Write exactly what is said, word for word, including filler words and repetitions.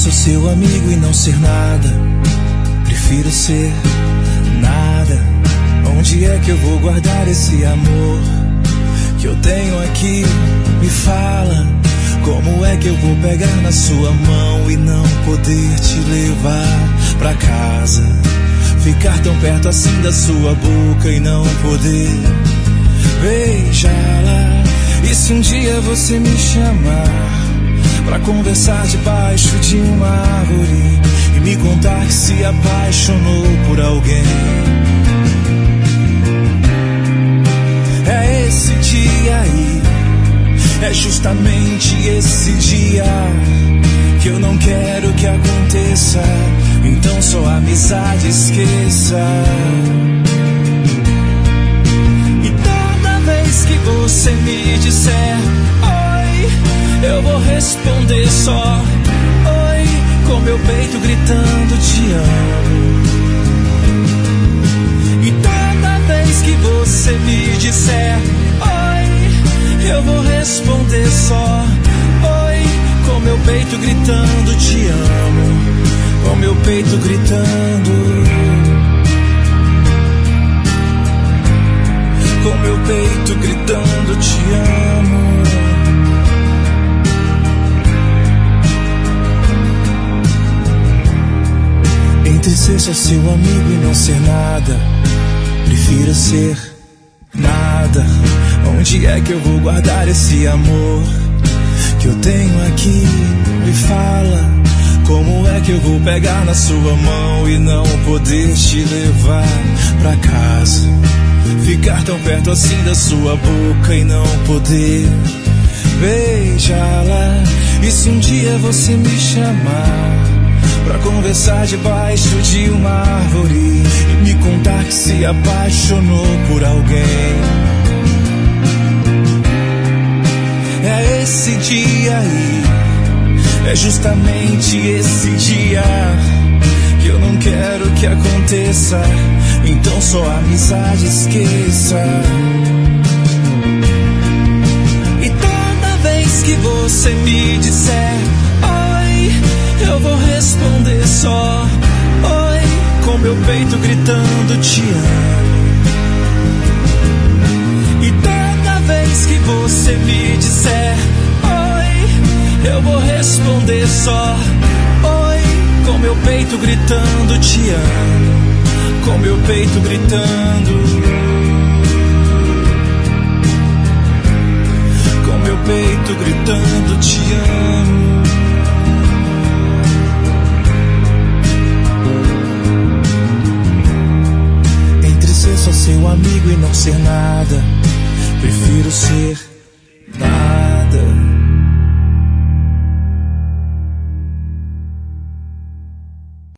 sou seu amigo e não ser nada. Prefiro ser nada. Onde é que eu vou guardar esse amor que eu tenho aqui? Me fala, como é que eu vou pegar na sua mão e não poder te levar pra casa? Ficar tão perto assim da sua boca e não poder beijá-la. E se um dia você me chamar pra conversar debaixo de uma árvore e me contar que se apaixonou por alguém, é esse dia aí, é justamente esse dia que eu não quero que aconteça. Então só a amizade esqueça. E toda vez que você me disser oi, eu vou responder só oi, com meu peito gritando te amo. E toda vez que você me disser oi, eu vou responder só oi, com meu peito gritando te amo. Com meu peito gritando, com meu peito gritando te amo. Entre ser só seu amigo e não ser nada, prefiro ser nada. Onde é que eu vou guardar esse amor que eu tenho aqui? Me fala, como é que eu vou pegar na sua mão e não poder te levar pra casa? Ficar tão perto assim da sua boca e não poder beijá-la. E se um dia você me chamar pra conversar debaixo de uma árvore e me contar que se apaixonou por alguém, é esse dia aí, é justamente esse dia que eu não quero que aconteça. Então só a amizade esqueça. E toda vez que você me disser oi, eu vou responder só oi, com meu peito gritando te amo. E toda vez que você me disser oi, eu vou responder só oi, com meu peito gritando te amo. Com meu peito gritando, com meu peito gritando te amo. Entre ser só seu amigo e não ser nada, prefiro ser